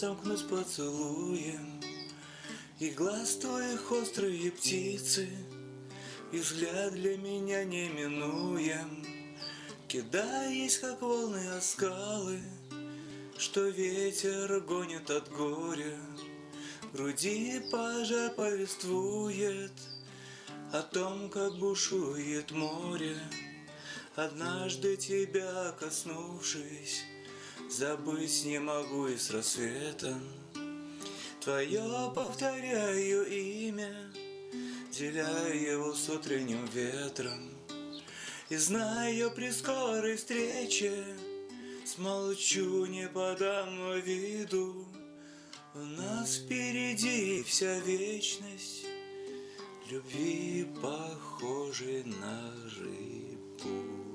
сомкнусь поцелуем, и глаз твоих острые птицы, и взгляд для меня неминуем. Кидаясь, как волны о скалы, что ветер гонит от горя, в груди пожар повествует о том, как бушует море. Однажды тебя коснувшись, забыть не могу и с рассветом. Твое повторяю имя, деля его с утренним ветром. И знаю, при скорой встрече смолчу, не подам виду. У нас впереди вся вечность любви, похожей на рыбу.